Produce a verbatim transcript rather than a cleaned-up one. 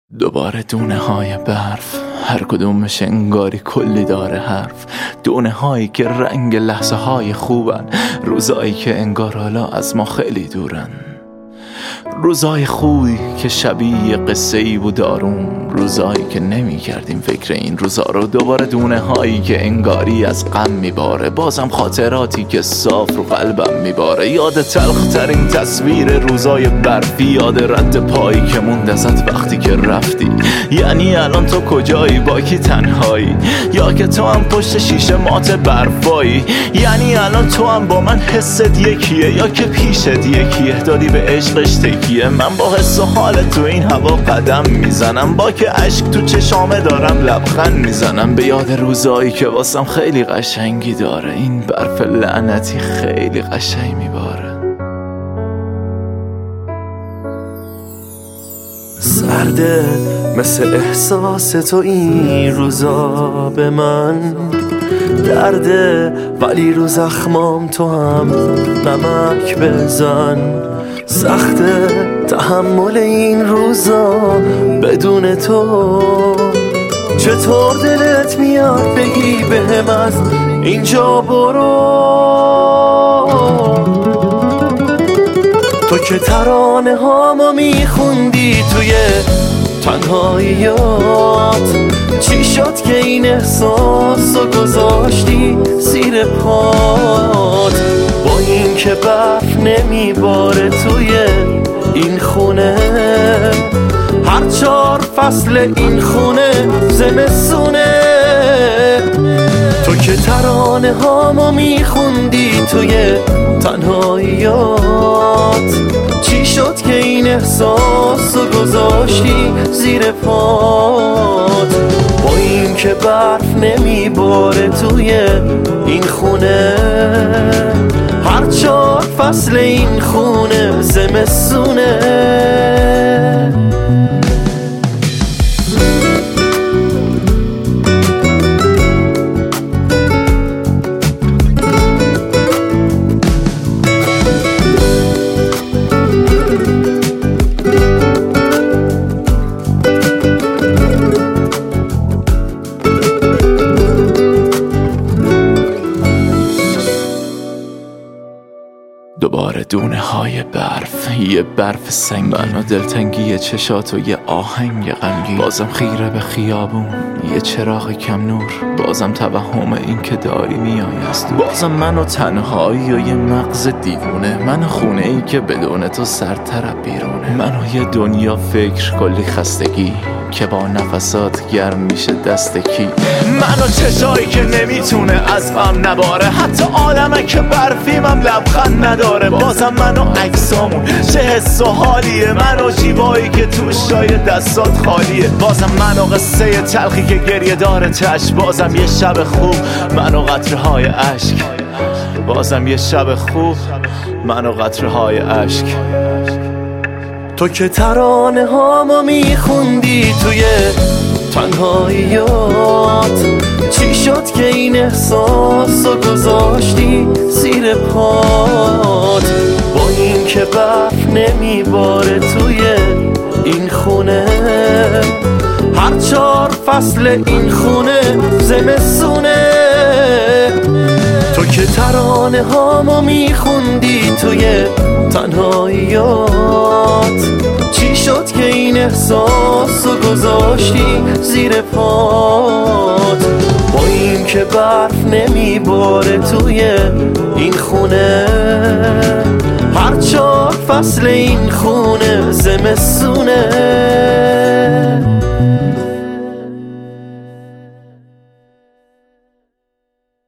دوباره دونه های برف، هر کدومش انگاری کلی داره حرف. دونه هایی که رنگ لحظه های خوبن، روزایی که انگار حالا از ما خیلی دورن. روزای خوبی که شبیه قصه ای بود آروم، روزایی که نمی کردیم فکر این روزا رو. دوباره دونه هایی که انگاری از غم میباره، بازم خاطراتی که صاف رو قلبم میباره. یاد تلخ ترین تصویر روزای برفی، یاد رد پایی که موند ازت وقتی که رفتی. یعنی الان تو کجایی؟ با کی تنهایی؟ یا که تو هم پشت شیشه مات برفایی؟ یعنی الان تو هم با من حست یکیه، یا که پیشت یکیه دادی به عشقش تکیه؟ من با حس و حال تو این هوا قدم میزنم، با که عشق تو چشامه دارم لبخند میزنم. به یاد روزایی که واسم خیلی قشنگی داره، این برف لعنتی خیلی قشنگ میباره. سرده مثل احساس تو این روزا به من درده، ولی رو زخمام تو هم نمک بزن. سخته تحمل این روزا بدون تو، چطور دلت میاد بگی بهم از اینجا برو؟ تو که ترانه هامو میخوندی توی تنهاییات، چی شد که این احساسو گذاشتی زیر پات؟ با این که برف نمیباره توی این خونه، هر چهار فصل این خونه زمستونه. تو که ترانه هامو میخوندی توی تنهاییات، چی شد که این احساسو گذاشتی زیر پات؟ با این که برف نمیباره توی این خونه، هر چهار فصل این خونه زمستونه. دوباره دونه های برف، یه برف سنگین و دلتنگی چشات و یه آهنگ غمگین. بازم خیره به خیابون، یه چراغ کم نور، بازم توهم این که داری میای از دور. بازم من و تنهایی و یه مغز دیوونه، من و خونه ای که بدون تو سرطرف بیرونه. من و یه دنیا فکر کلی خستگی که با نفسات گرم میشه دست کی. من و چشایی که نمیتونه از غم نباره، حتی عالمه که برفیمم لبخند نداره. بازم من و عکسامون چه حس و حالیه، من و جیبایی که توش جای دستات خالیه. بازم من و قصه تلخی که گریه داره چشم، بازم یه شب خوب من و قطره های عشق. بازم یه شب خوب من و قطره های عشق. تو که ترانه هامو میخوندی توی تنهاییات، چی شد که این احساسو گذاشتی زیر پات؟ با این که برف نمیباره توی این خونه، هر چهار فصل این خونه زمستونه. تو که ترانه هامو میخوندی توی تنهاییات، چی شد که این احساسو گذاشتی زیر پات؟ با این که برف نمیباره توی این خونه، هر چهار فصل این خونه زمستونه.